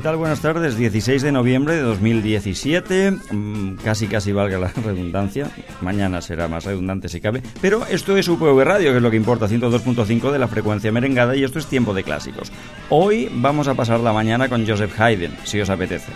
tal? Buenas tardes. 16 de noviembre de 2017. Casi valga la redundancia. Mañana será más redundante si cabe. Pero esto es UPV Radio, que es lo que importa, 102.5 de la frecuencia merengada, y esto es Tiempo de Clásicos. Hoy vamos a pasar la mañana con Joseph Haydn, si os apetece.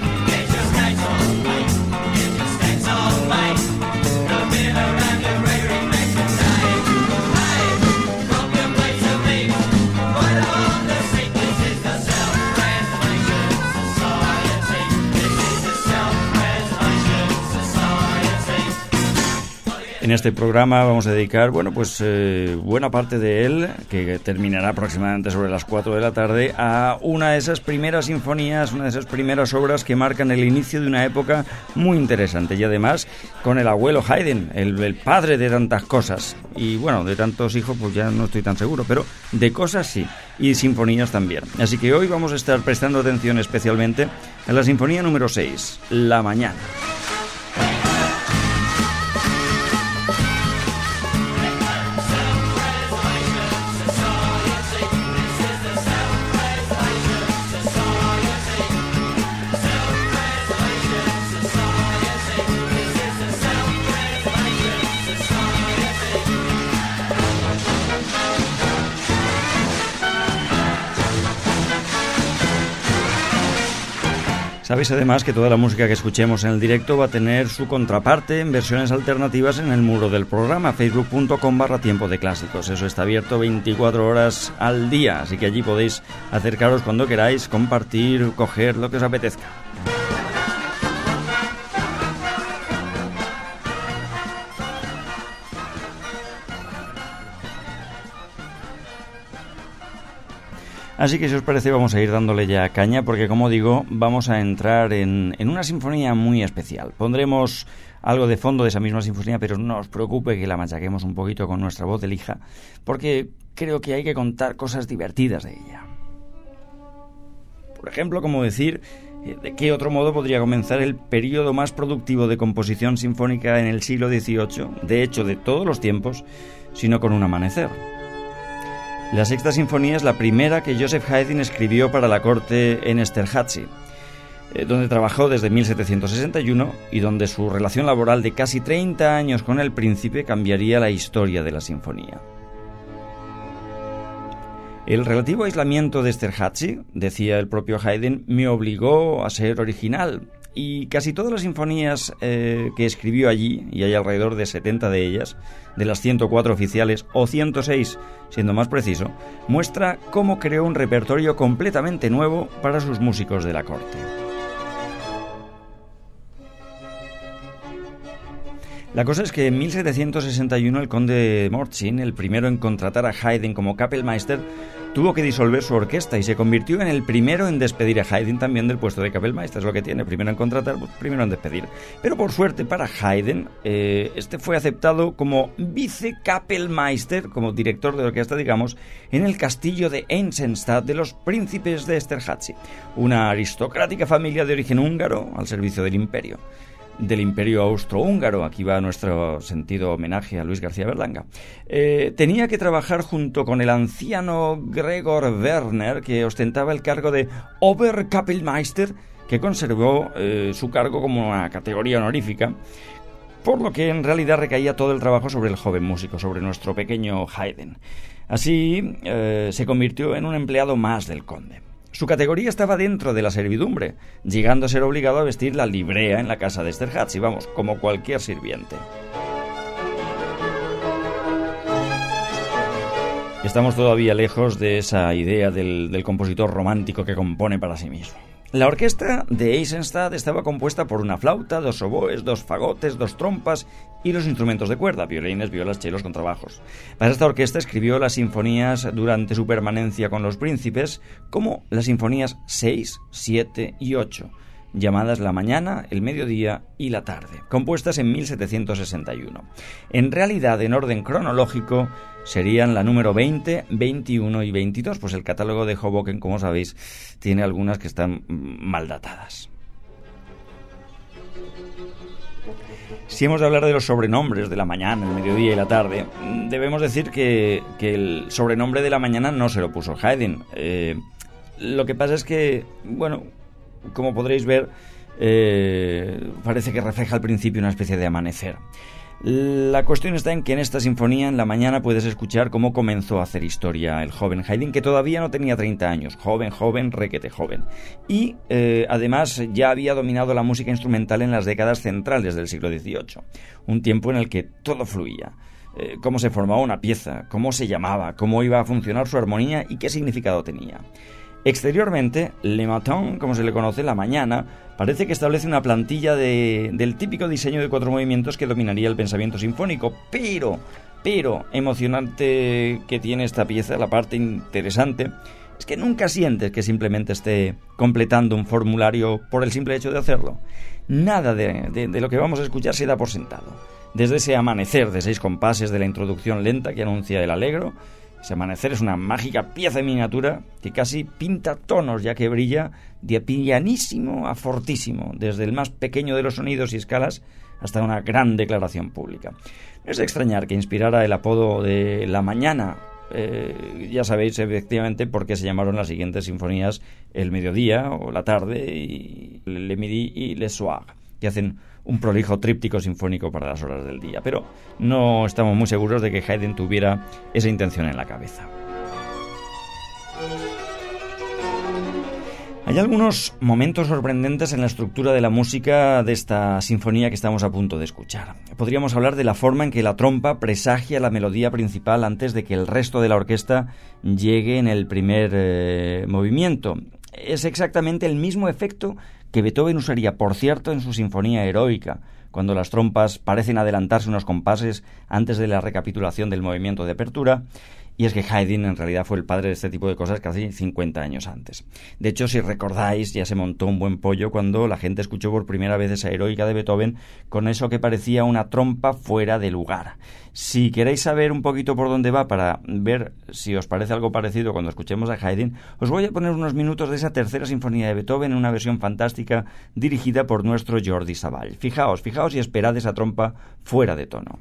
En este programa vamos a dedicar, buena parte de él, que terminará aproximadamente sobre las 4 de la tarde, a una de esas primeras sinfonías, una de esas primeras obras que marcan el inicio de una época muy interesante. Y además, con el abuelo Haydn, el padre de tantas cosas. Y bueno, de tantos hijos, pues ya no estoy tan seguro, pero de cosas sí, y sinfonías también. Así que hoy vamos a estar prestando atención especialmente a la sinfonía número 6, La Mañana. Sabéis además que toda la música que escuchemos en el directo va a tener su contraparte en versiones alternativas en el muro del programa, facebook.com/tiempo de clásicos. Eso está abierto 24 horas al día, así que allí podéis acercaros cuando queráis, compartir, coger lo que os apetezca. Así que si os parece vamos a ir dándole ya caña, porque como digo, vamos a entrar en una sinfonía muy especial. Pondremos algo de fondo de esa misma sinfonía, pero no os preocupe que la machaquemos un poquito con nuestra voz de lija, porque creo que hay que contar cosas divertidas de ella. Por ejemplo, como decir de qué otro modo podría comenzar el periodo más productivo de composición sinfónica en el siglo XVIII, de hecho de todos los tiempos, sino con un amanecer. La sexta sinfonía es la primera que Joseph Haydn escribió para la corte en Esterházy, donde trabajó desde 1761 y donde su relación laboral de casi 30 años con el príncipe cambiaría la historia de la sinfonía. El relativo aislamiento de Esterházy, decía el propio Haydn, me obligó a ser original, y casi todas las sinfonías que escribió allí, y hay alrededor de 70 de ellas, de las 104 oficiales, o 106, siendo más preciso, muestra cómo creó un repertorio completamente nuevo para sus músicos de la corte. La cosa es que en 1761 el conde Mortzin, el primero en contratar a Haydn como Kapellmeister, tuvo que disolver su orquesta y se convirtió en el primero en despedir a Haydn también del puesto de Kapellmeister. Es lo que tiene, primero en contratar, pues primero en despedir. Pero por suerte para Haydn, este fue aceptado como vice-Kapellmeister, como director de orquesta, digamos, en el castillo de Eisenstadt de los príncipes de Esterházy, una aristocrática familia de origen húngaro al servicio del imperio austrohúngaro. Aquí va nuestro sentido homenaje a Luis García Berlanga. Tenía que trabajar junto con el anciano Gregor Werner, que ostentaba el cargo de Oberkapellmeister, que conservó su cargo como una categoría honorífica, por lo que en realidad recaía todo el trabajo sobre el joven músico, sobre nuestro pequeño Haydn. Así se convirtió en un empleado más del conde. Su categoría estaba dentro de la servidumbre, llegando a ser obligado a vestir la librea en la casa de Esterházy, vamos, como cualquier sirviente. Estamos todavía lejos de esa idea del compositor romántico que compone para sí mismo. La orquesta de Eisenstadt estaba compuesta por una flauta, 2 oboes, 2 fagotes, 2 trompas y los instrumentos de cuerda, violines, violas, chelos, contrabajos. Para esta orquesta escribió las sinfonías durante su permanencia con los príncipes, como las sinfonías 6, 7 y 8, llamadas La Mañana, El Mediodía y La Tarde, compuestas en 1761. En realidad, en orden cronológico, serían la número 20, 21 y 22, pues el catálogo de Hoboken, como sabéis, tiene algunas que están mal datadas. Si hemos de hablar de los sobrenombres de La Mañana, El Mediodía y La Tarde, debemos decir que el sobrenombre de La Mañana no se lo puso Haydn. Lo que pasa es que, como podréis ver, parece que refleja al principio una especie de amanecer. La cuestión está en que en esta sinfonía, en la mañana, puedes escuchar cómo comenzó a hacer historia el joven Haydn, que todavía no tenía 30 años, joven, requete joven. Y además ya había dominado la música instrumental en las décadas centrales del siglo XVIII, un tiempo en el que todo fluía. Cómo se formaba una pieza, cómo se llamaba, cómo iba a funcionar su armonía y qué significado tenía. Exteriormente, Le Matin, como se le conoce, la mañana, parece que establece una plantilla del típico diseño de 4 movimientos que dominaría el pensamiento sinfónico, pero emocionante que tiene esta pieza, la parte interesante, es que nunca sientes que simplemente esté completando un formulario por el simple hecho de hacerlo. Nada de lo que vamos a escuchar se da por sentado. Desde ese amanecer de 6 compases de la introducción lenta que anuncia el allegro, ese amanecer es una mágica pieza de miniatura que casi pinta tonos, ya que brilla de pianísimo a fortísimo, desde el más pequeño de los sonidos y escalas hasta una gran declaración pública. No es de extrañar que inspirara el apodo de La Mañana. Ya sabéis efectivamente por qué se llamaron las siguientes sinfonías el mediodía o la tarde, y Le Midi y Le Soir, que hacen un prolijo tríptico sinfónico para las horas del día, pero no estamos muy seguros de que Haydn tuviera esa intención en la cabeza. Hay algunos momentos sorprendentes en la estructura de la música de esta sinfonía que estamos a punto de escuchar. Podríamos hablar de la forma en que la trompa presagia la melodía principal antes de que el resto de la orquesta llegue en el primer movimiento. Es exactamente el mismo efecto que Beethoven usaría, por cierto, en su Sinfonía Heroica, cuando las trompas parecen adelantarse unos compases antes de la recapitulación del movimiento de apertura. Y es que Haydn en realidad fue el padre de este tipo de cosas casi 50 años antes. De hecho, si recordáis, ya se montó un buen pollo cuando la gente escuchó por primera vez esa Heroica de Beethoven con eso que parecía una trompa fuera de lugar. Si queréis saber un poquito por dónde va para ver si os parece algo parecido cuando escuchemos a Haydn, os voy a poner unos minutos de esa tercera sinfonía de Beethoven en una versión fantástica dirigida por nuestro Jordi Savall. Fijaos y esperad esa trompa fuera de tono.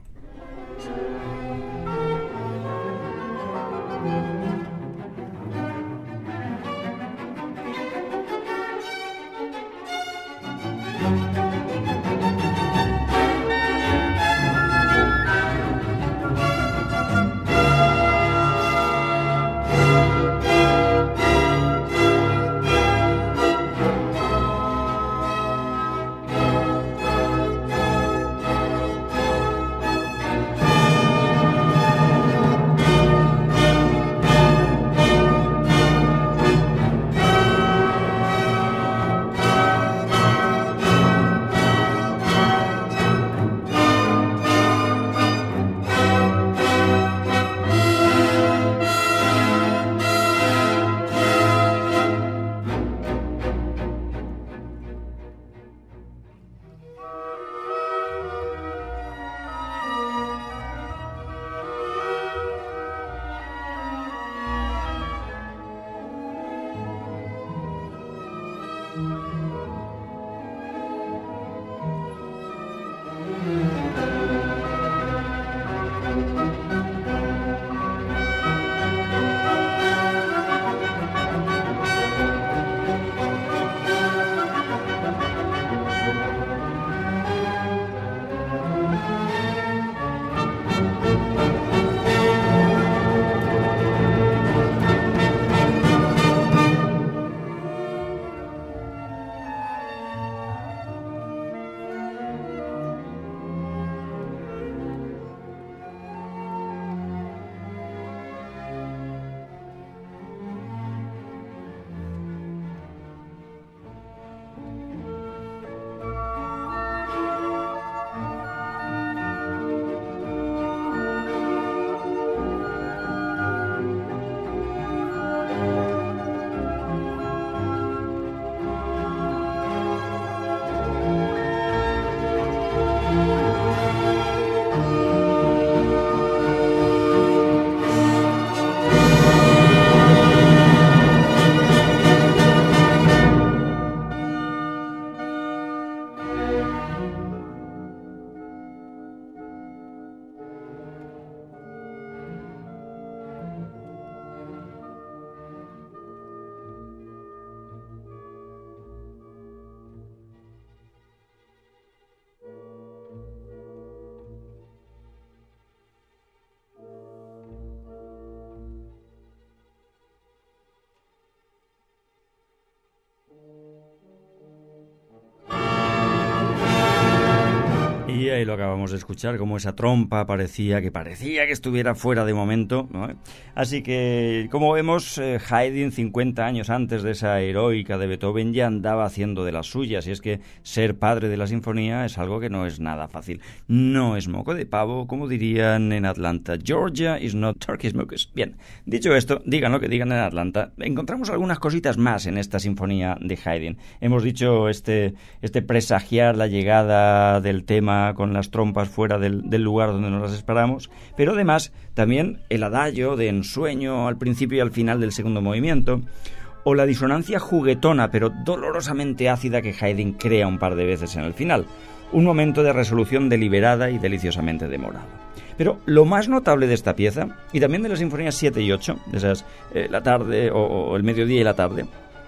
Ahí lo acabamos de escuchar, como esa trompa parecía que estuviera fuera de momento, ¿no? Así que, como vemos, Haydn, 50 años antes de esa heroica de Beethoven, ya andaba haciendo de las suyas, y es que ser padre de la sinfonía es algo que no es nada fácil. No es moco de pavo, como dirían en Atlanta. Georgia is not Turkish mucus. Bien, dicho esto, digan lo que digan en Atlanta, encontramos algunas cositas más en esta sinfonía de Haydn. Hemos dicho este presagiar la llegada del tema con las trompas fuera del lugar donde nos las esperamos, pero además también el adagio de ensueño al principio y al final del segundo movimiento, o la disonancia juguetona pero dolorosamente ácida que Haydn crea un par de veces en el final, un momento de resolución deliberada y deliciosamente demorado. Pero lo más notable de esta pieza, y también de las sinfonías 7 y 8, de esas la tarde o el mediodía y la tarde,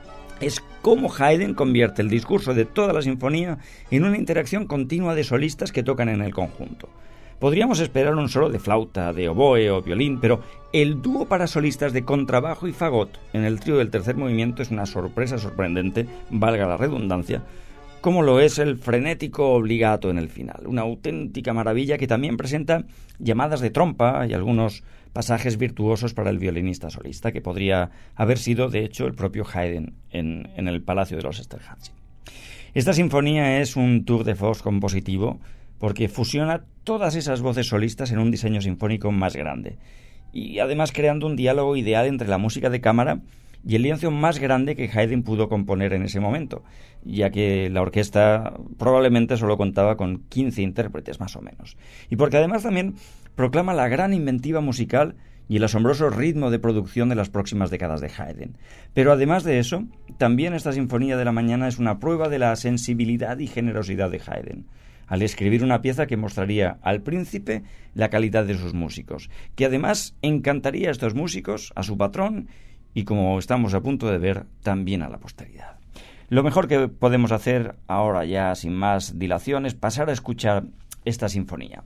es cómo Haydn convierte el discurso de toda la sinfonía en una interacción continua de solistas que tocan en el conjunto. Podríamos esperar un solo de flauta, de oboe o violín, pero el dúo para solistas de contrabajo y fagot en el trío del tercer movimiento es una sorpresa sorprendente, valga la redundancia, como lo es el frenético obligato en el final, una auténtica maravilla que también presenta llamadas de trompa y algunos pasajes virtuosos para el violinista solista, que podría haber sido, de hecho, el propio Haydn en el Palacio de los Esterházy. Esta sinfonía es un tour de force compositivo porque fusiona todas esas voces solistas en un diseño sinfónico más grande y además creando un diálogo ideal entre la música de cámara y el lienzo más grande que Haydn pudo componer en ese momento, ya que la orquesta probablemente solo contaba con 15 intérpretes más o menos. Y porque además también proclama la gran inventiva musical y el asombroso ritmo de producción de las próximas décadas de Haydn. Pero además de eso, también esta Sinfonía de la Mañana es una prueba de la sensibilidad y generosidad de Haydn, al escribir una pieza que mostraría al príncipe la calidad de sus músicos, que además encantaría a estos músicos, a su patrón, y como estamos a punto de ver, también a la posteridad. Lo mejor que podemos hacer ahora, ya sin más dilación, es pasar a escuchar esta sinfonía.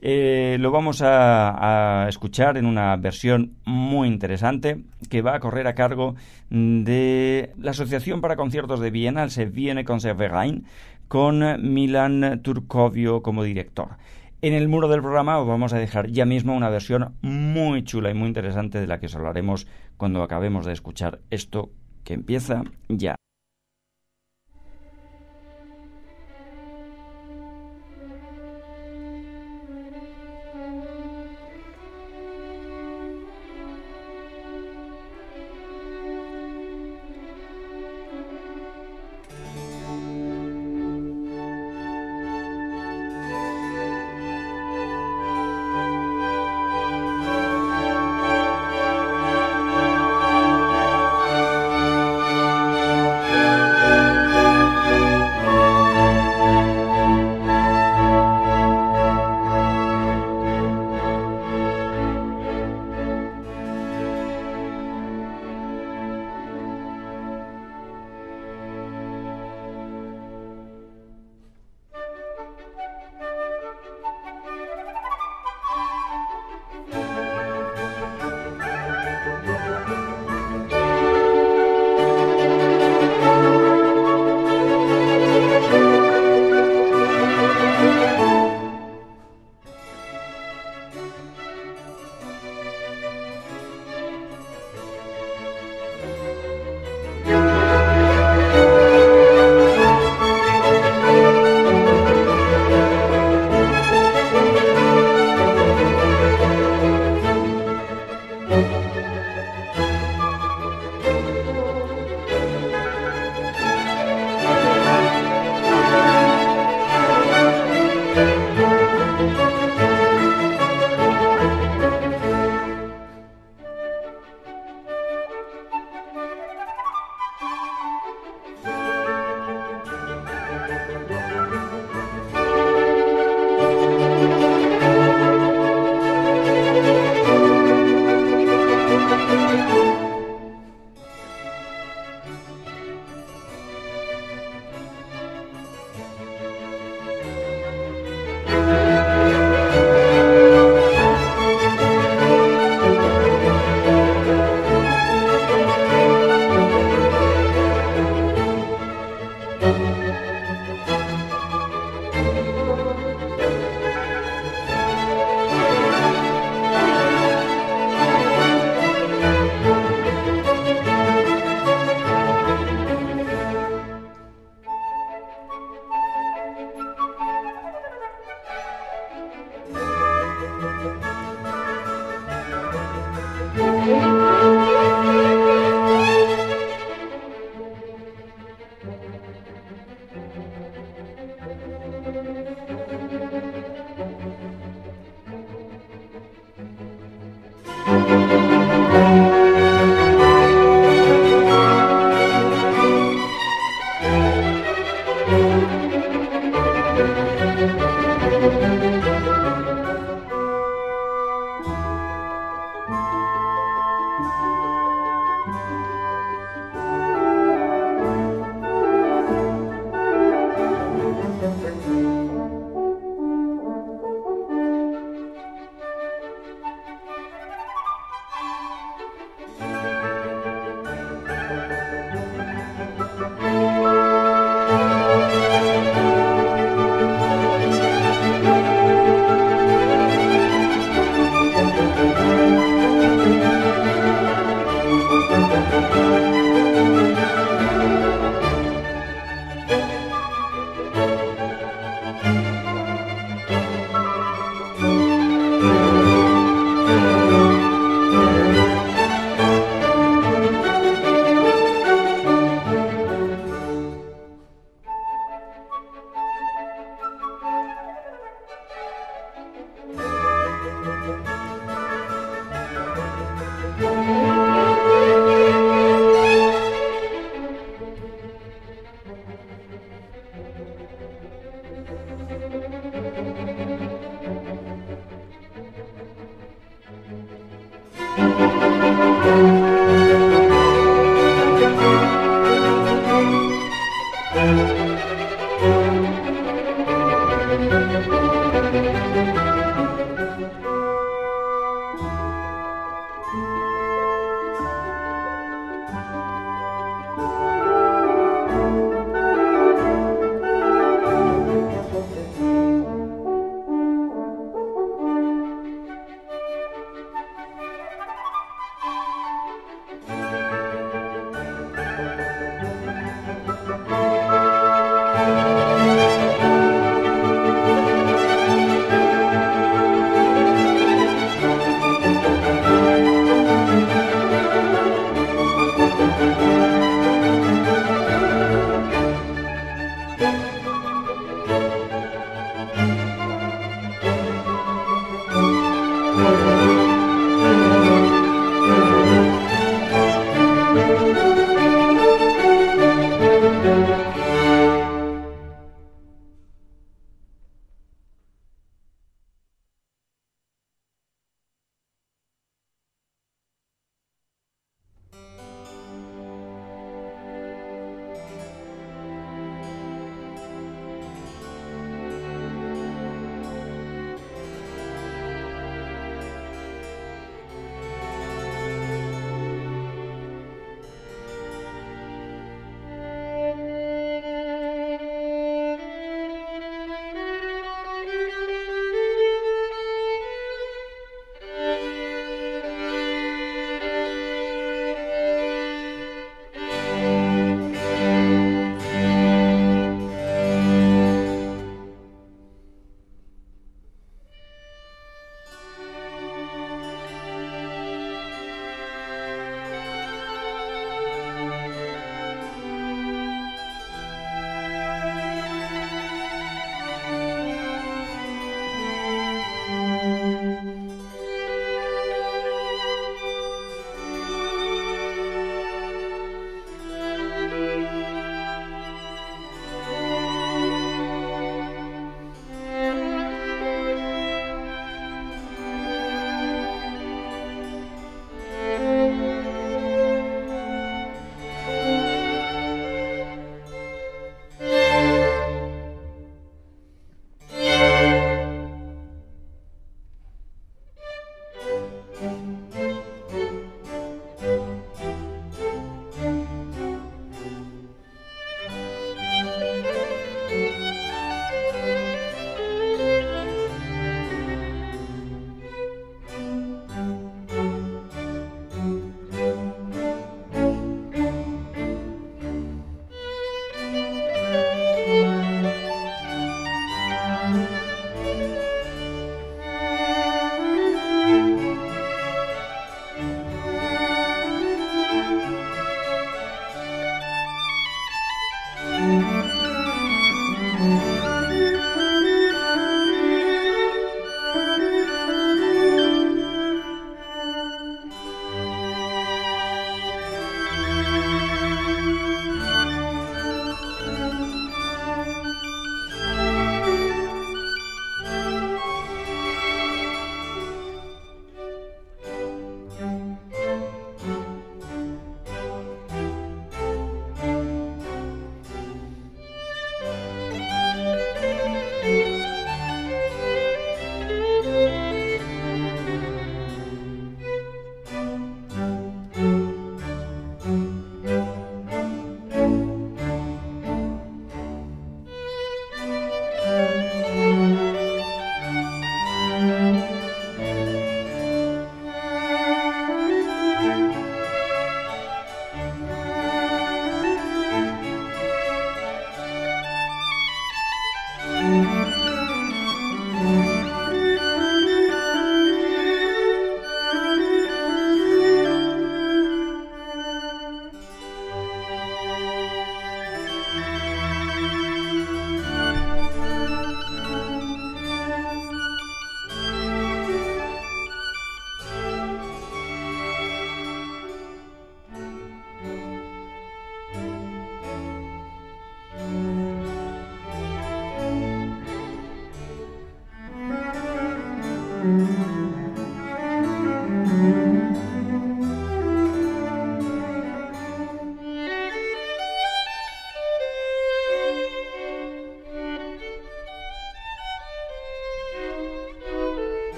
Lo vamos a escuchar en una versión muy interesante que va a correr a cargo de la Asociación para Conciertos de Viena, el Vienne Concertverein, con Milan Turcovio como director. En el muro del programa os vamos a dejar ya mismo una versión muy chula y muy interesante de la que os hablaremos cuando acabemos de escuchar esto que empieza ya.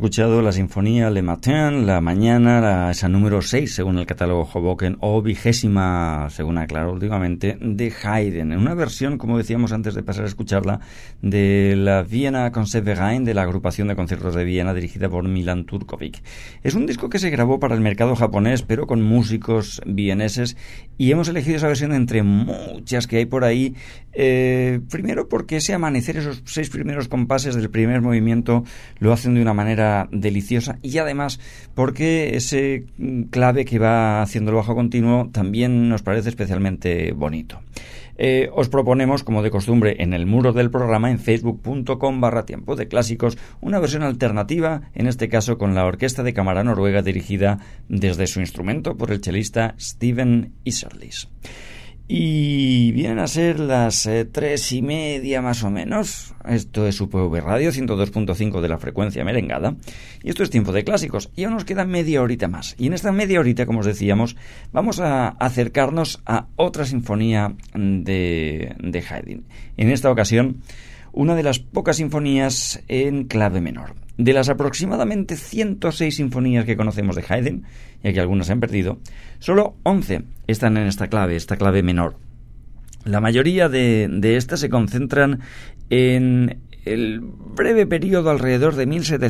escuchado la sinfonía Le Matin, la mañana, esa número 6 según el catálogo Hoboken, o 20ª, según aclaró últimamente, de Haydn, en una versión, como decíamos antes de pasar a escucharla, de la Vienna Concertverein, de la agrupación de conciertos de Viena, dirigida por Milan Turkovic. Es un disco que se grabó para el mercado japonés, pero con músicos vieneses, y hemos elegido esa versión entre muchas que hay por ahí, primero porque ese amanecer, esos 6 primeros compases del primer movimiento, lo hacen de una manera deliciosa, y además porque ese clave que va haciendo el bajo continuo también nos parece especialmente bonito. Os proponemos, como de costumbre, en el muro del programa, en facebook.com/tiempo de clásicos, una versión alternativa, en este caso con la Orquesta de Cámara Noruega, dirigida desde su instrumento por el chelista Steven Isserlis. Y vienen a ser las 3:30 más o menos. Esto es UPV Radio 102.5 de la frecuencia merengada. Y esto es Tiempo de Clásicos. Y aún nos queda media horita más. Y en esta media horita, como os decíamos, vamos a acercarnos a otra sinfonía de Haydn. En esta ocasión, una de las pocas sinfonías en clave menor. De las aproximadamente 106 sinfonías que conocemos de Haydn, ya que algunas se han perdido, solo 11 están en esta clave menor. La mayoría de estas se concentran en el breve periodo alrededor de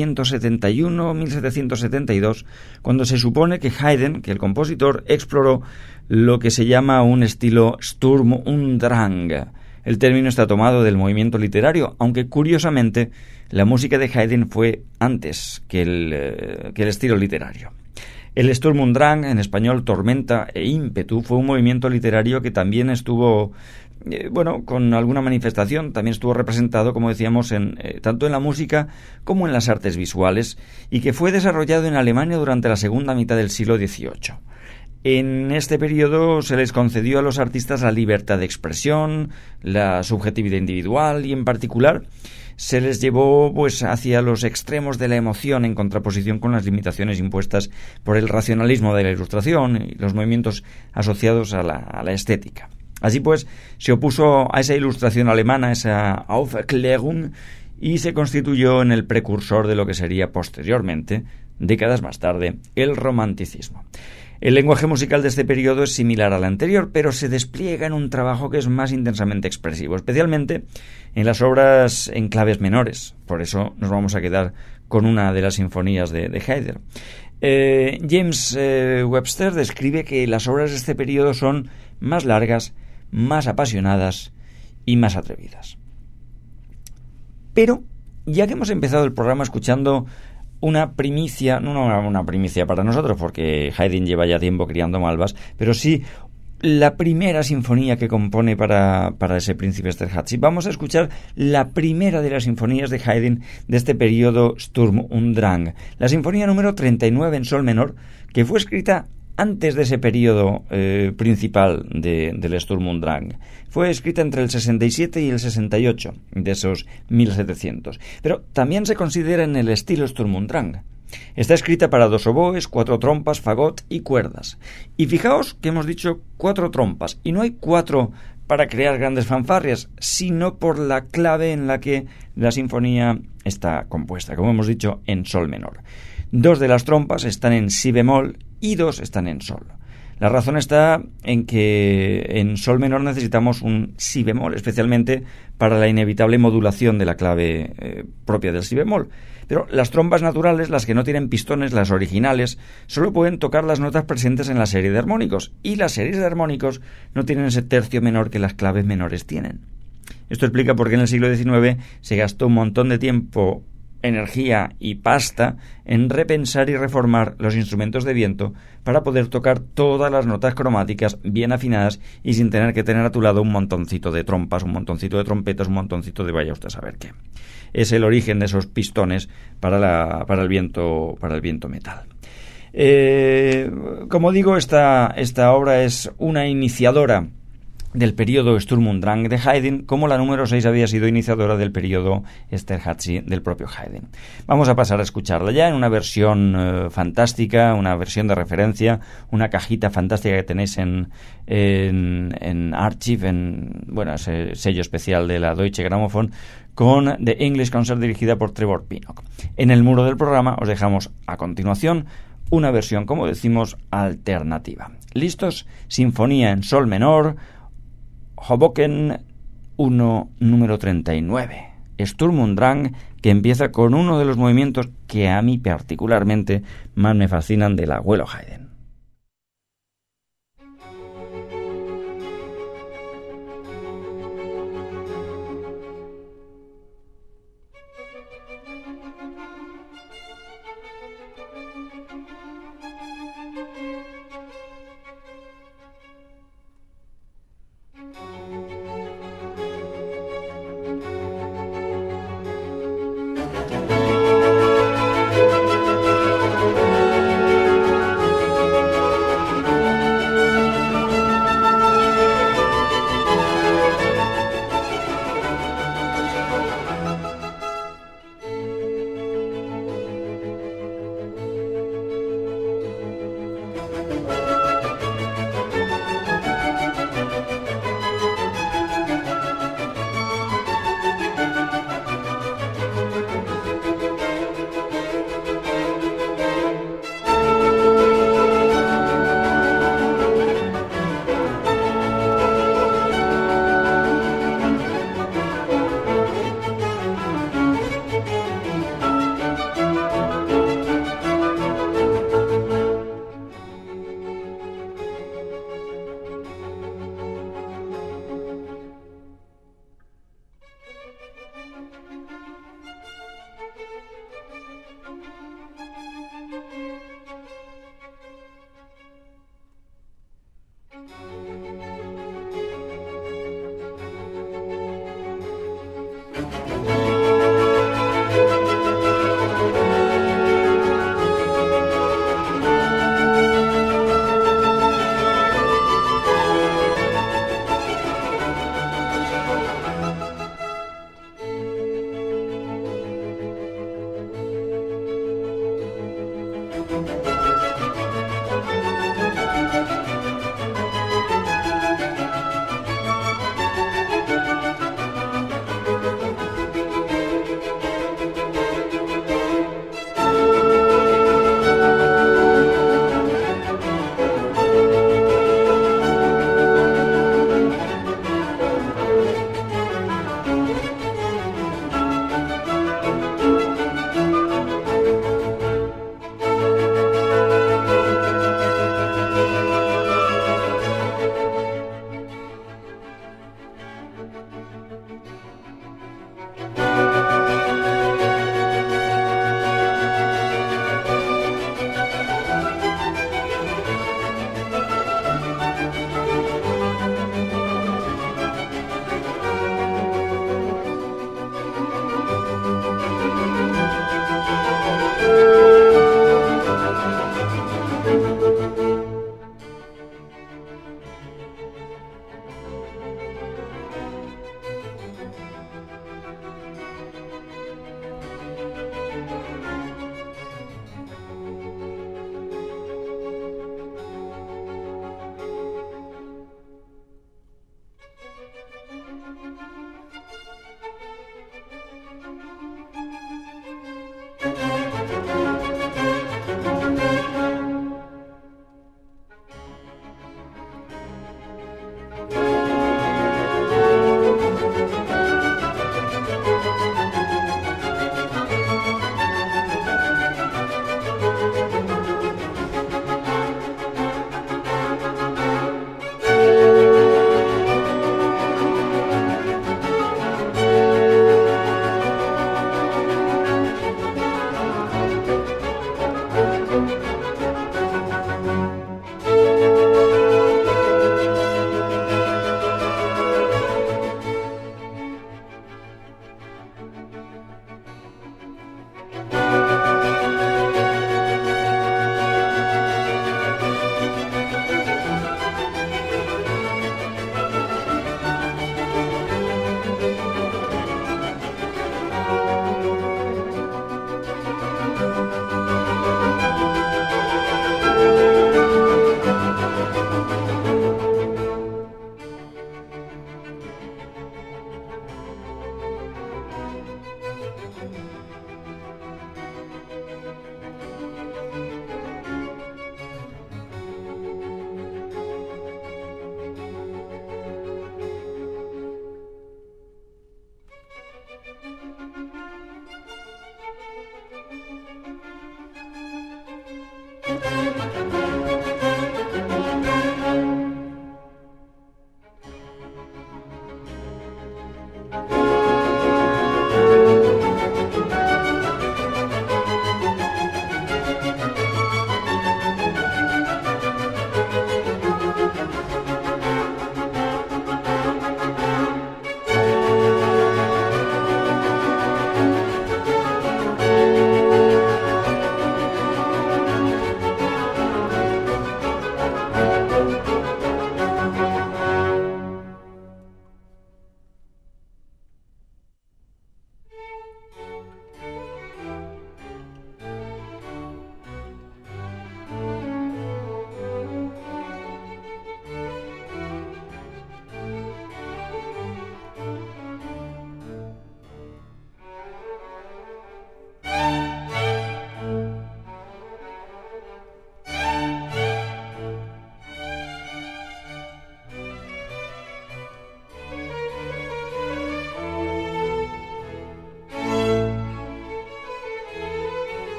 1771-1772, cuando se supone que Haydn, que el compositor, exploró lo que se llama un estilo Sturm und Drang. El término está tomado del movimiento literario, aunque curiosamente la música de Haydn fue antes que el estilo literario. El Sturm und Drang, en español tormenta e ímpetu, fue un movimiento literario que también estuvo, con alguna manifestación, también estuvo representado, como decíamos, tanto en la música como en las artes visuales, y que fue desarrollado en Alemania durante la segunda mitad del siglo XVIII. En este periodo se les concedió a los artistas la libertad de expresión, la subjetividad individual, y en particular se les llevó hacia los extremos de la emoción, en contraposición con las limitaciones impuestas por el racionalismo de la Ilustración y los movimientos asociados a la estética. Así pues, se opuso a esa ilustración alemana, esa Aufklärung, y se constituyó en el precursor de lo que sería posteriormente, décadas más tarde, el romanticismo. El lenguaje musical de este periodo es similar al anterior, pero se despliega en un trabajo que es más intensamente expresivo, especialmente en las obras en claves menores. Por eso nos vamos a quedar con una de las sinfonías de Haydn. James Webster describe que las obras de este periodo son más largas, más apasionadas y más atrevidas. Pero, ya que hemos empezado el programa escuchando una primicia, no una primicia para nosotros, porque Haydn lleva ya tiempo criando malvas, pero sí la primera sinfonía que compone para ese príncipe Esterházy. Vamos a escuchar la primera de las sinfonías de Haydn de este periodo Sturm und Drang, la sinfonía número 39 en sol menor, que fue escrita antes de ese periodo principal del Sturm und Drang. Fue escrita entre el 67 y el 68 de esos 1700. Pero también se considera en el estilo Sturm und Drang. Está escrita para 2 oboes, 4 trompas, fagot y cuerdas. Y fijaos que hemos dicho 4 trompas, y no hay 4 para crear grandes fanfarrias, sino por la clave en la que la sinfonía está compuesta, como hemos dicho, en sol menor. 2 de las trompas están en si bemol y 2 están en sol. La razón está en que en sol menor necesitamos un si bemol, especialmente para la inevitable modulación de la clave propia del si bemol. Pero las trompas naturales, las que no tienen pistones, las originales, solo pueden tocar las notas presentes en la serie de armónicos, y las series de armónicos no tienen ese tercio menor que las claves menores tienen. Esto explica por qué en el siglo XIX se gastó un montón de tiempo, energía y pasta en repensar y reformar los instrumentos de viento para poder tocar todas las notas cromáticas bien afinadas y sin tener que tener a tu lado un montoncito de trompas, un montoncito de trompetas, un montoncito de vaya usted a saber qué. Es el origen de esos pistones para el viento metal. Como digo, esta obra es una iniciadora del periodo Sturm und Drang de Haydn, como la número 6 había sido iniciadora del periodo Esterházy del propio Haydn. Vamos a pasar a escucharla ya en una versión fantástica, una versión de referencia, una cajita fantástica que tenéis en Archive, ese sello especial de la Deutsche Grammophon, con The English Concert dirigida por Trevor Pinnock. En el muro del programa os dejamos a continuación una versión, como decimos, alternativa. ¿Listos? Sinfonía en sol menor, Hoboken 1, número 39. Sturm und Drang, que empieza con uno de los movimientos que a mí particularmente más me fascinan del abuelo Haydn.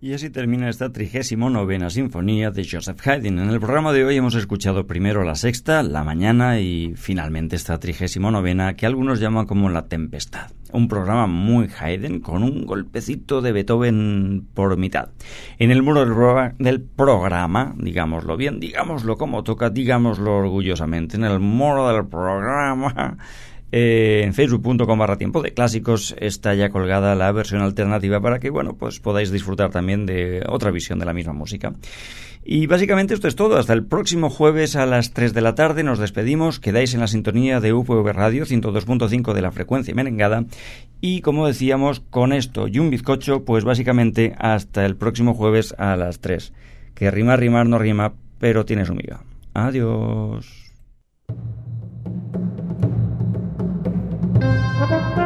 Y así termina esta 39ª Sinfonía de Joseph Haydn. En el programa de hoy hemos escuchado primero la sexta, la mañana, y finalmente esta 39ª, que algunos llaman como la tempestad. Un programa muy Haydn, con un golpecito de Beethoven por mitad. En el muro del programa, digámoslo bien, digámoslo como toca, digámoslo orgullosamente, en el muro del programa... en facebook.com/tiempo de clásicos está ya colgada la versión alternativa para que, bueno, pues podáis disfrutar también de otra visión de la misma música. Y básicamente esto es todo. Hasta el próximo jueves a las 3 de la tarde nos despedimos. Quedáis en la sintonía de UPV Radio 102.5 de la frecuencia merengada. Y como decíamos, con esto y un bizcocho, pues básicamente hasta el próximo jueves a las 3. Que rimar no rima, pero tiene su miga. Adiós.